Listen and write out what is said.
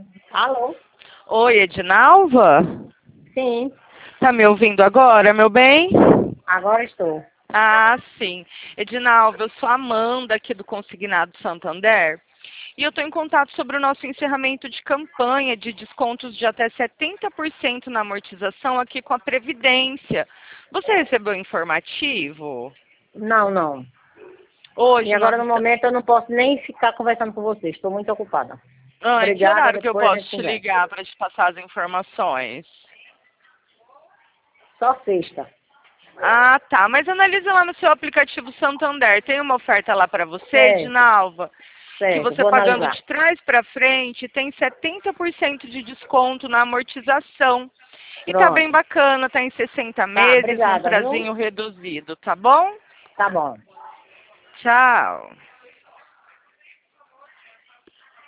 Alô? Oi, Edinalva? Sim, Tá me ouvindo agora, meu bem? agora estou. Ah, sim. Edinalva, eu sou a Amanda aqui do Consignado Santander e eu estou em contato sobre o nosso encerramento de campanha de descontos de até 70% na amortização aqui com a Previdência. Você recebeu o informativo? Não. E Hoje agora nós no estamos... momento eu não posso nem ficar conversando com você. Estou muito ocupada. Ah, em que Obrigada, horário que eu depois a posso gente te conversa. ligar para te passar as informações? Só sexta. Ah, tá. Mas analisa lá no seu aplicativo Santander. Tem uma oferta lá para você, Certo, Edinalva, que certo. você Vou pagando analisar. de trás para frente tem 70% de desconto na amortização. E tá bem Pronto. bacana, tá em 60 Tá, meses, num obrigada, viu? prazinho reduzido, tá bom? Tá bom. Tchau.